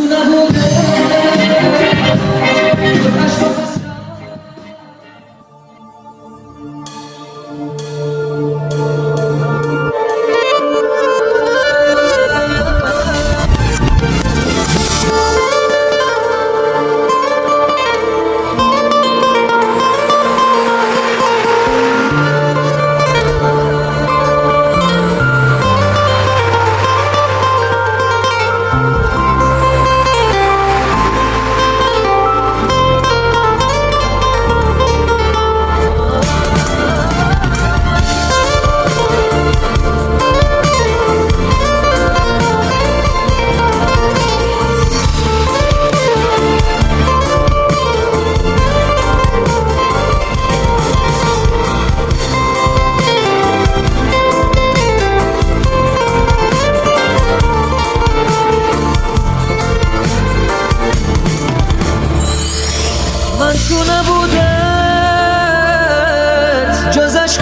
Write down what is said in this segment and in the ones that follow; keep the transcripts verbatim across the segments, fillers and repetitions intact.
من تو نبودت جز عشق و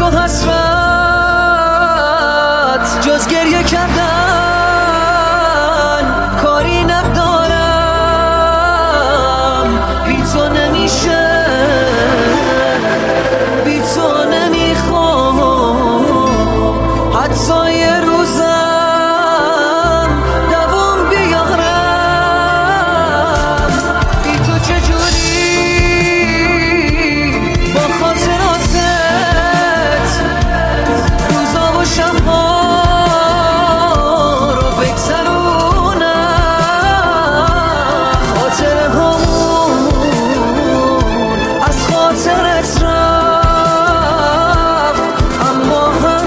حسرت، جز گریه کردن کاری ندارم. بی تو نمیشه، بی تو نمیخوام حتی یه روزم دوام بیارم. بی تو چجوری با خاطراتت روزا و شبها رو بگذرونم. خاطره همون از خاطرت رفت، اما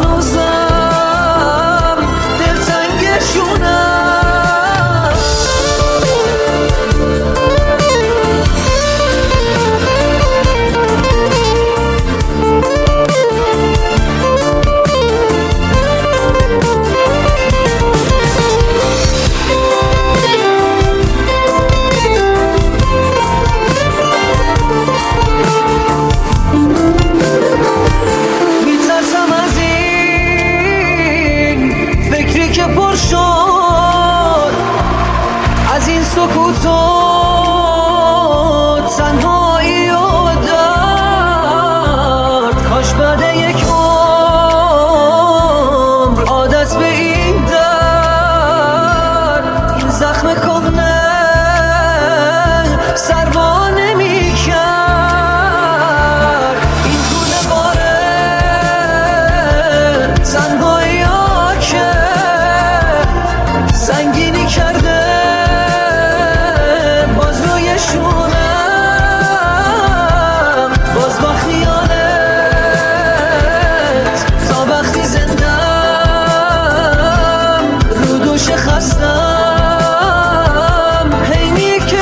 هنوزم دلتنگشونم. میترسم از این فکری که پر شد، از این سکوت و تنهایی و درد. کاش بعد یک عمر عادت به این درد، این زخم کهنه سروا نمی کرد. این گونه باره تنهایی ها که سنگینی کرده باز روی شونم. باز با خیالت تا وقتی زندم رو دوش خستم هی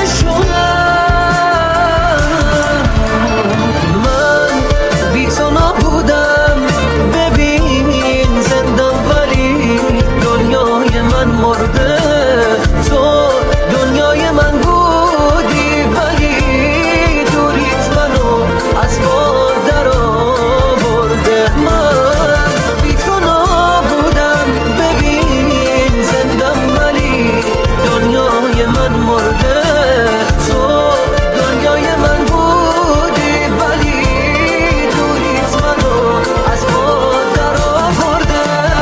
میکشونم. من بی تو نبودم، ببین زندم ولی دنیای من مرده. تو دنیای من بودی ولی دوریت منو از بار در آورده. من بی تو نبودم، ببین زندم ولی دنیای من مرده. تو دنیای من بودی ولی دوریت منو از بار در آورده.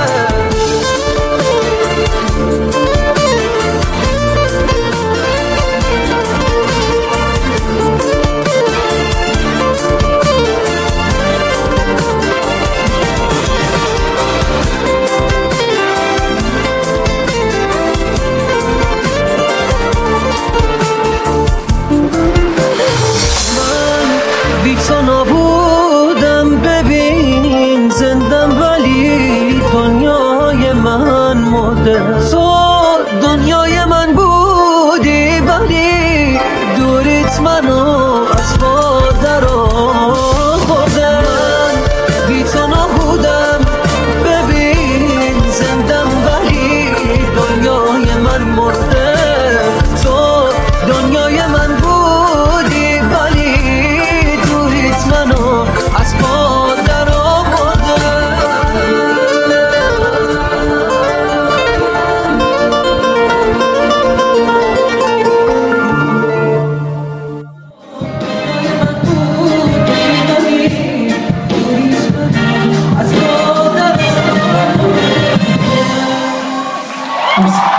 من بی تو نبودم، ببین زندم ولی دنیای من مرده. تو دنیای من بودی ولی دوریت منو از بار در آورده. من بی تو نبودم، ببین زندم ولی دنیای من مرده. تو دنیای من بودی ولی دوریت منو از بار در آورده. مرسی.